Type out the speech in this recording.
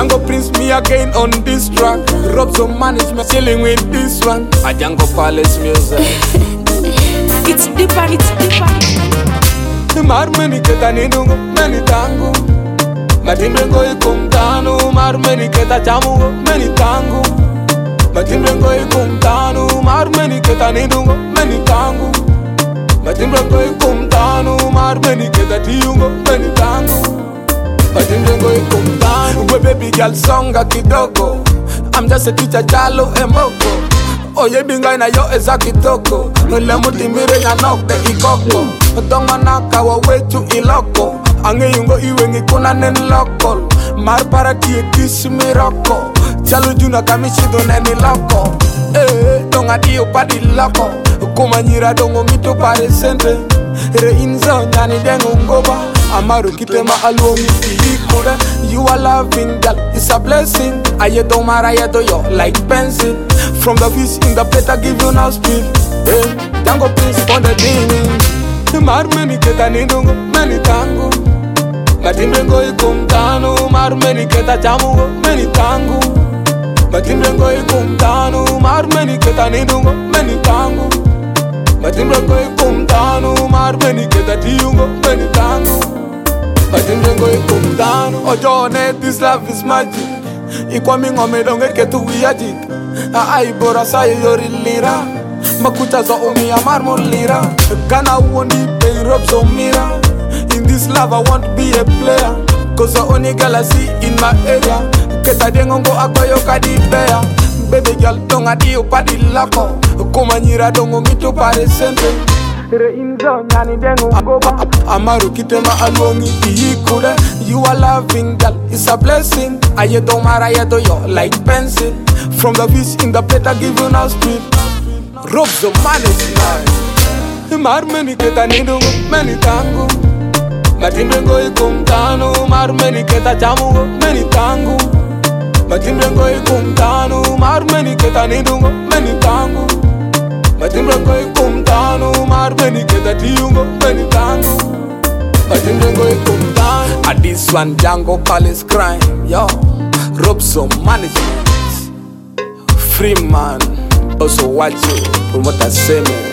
Django Prince, me again on this track. Robzo Management, chilling with this one. A Django Palace music. It's deeper, it's deeper. Marmeni keta nidungo, meni tango. Matimbengo ikumtanu, marmeni keta chamungo, meni tango. Matimbengo ikumtanu, marmeni keta nidungo, meni tango. Matimbengo ikumtanu, marmeni keta tiungo, meni tango. Matimbengo ikumtanu, we baby girl songa kidogo. I'm just a teacher, jalo emoko. Oye binga ina yo eza kitoko. Nule mutimire nya nok de ikoko. Tonga naka wa wetu iloko. Ange yungo iwe ngikuna nen lokol. Mar para kie kisi miroko. Chalo juna kamishido neni loko. Tonga diyo padi loko. Kuma nyira dongo mito pare sente. Re inzo nyani dengo ngoba. Amaru kitema aluomi ikure. You are loving girl, it's a blessing. Ayedo mara yedo yo like pencil. From the fish in the plate I give you now speed. Django Prince for the ding. Marmeni keta nidungo, meni tango. Matimbengo ikumtanu, marmeni keta chamungo, meni tango. Matimbengo ikumtanu, marmeni keta nidungo, meni tango. Matimbengo ikumtanu, marmeni keta tiungo, meni tango. Matimbengo ikumtanu. Ojone, this love is magic. Ikwami ngome donge ketu wiyajik. Ai bora sayo yori lira. Makucha zo umi amar mo lira. Kana wondi pay rob so mira. In this love I want to be a player. Cause the only girl I see in my area. Keta dengongo akoyo kadi beya. Baby girl tonga diyo padi lako. Kuma nyira dongo mito pare sente. Re inzo nyani dengo ngoba. Amaru kitema alongi ikure. You are loving girl, it's a blessing. Ayedo mara yedo yo like pencil. From the fish in the plate I give you now speed. Robzo Management. Marmeni keta nidungo, meni tango. Matimbengo ikumtanu, marmeni keta chamungo, meni tango. Matimbengo ikumtanu, marmeni keta nidungo, meni tango. Matimbengo ikumtanu, marmeni keta tiungo, meni tango. Matimbengo ikumtanu. This one Django Palace crime, yo. Robzo Management. Free man, also watch you, promoter same.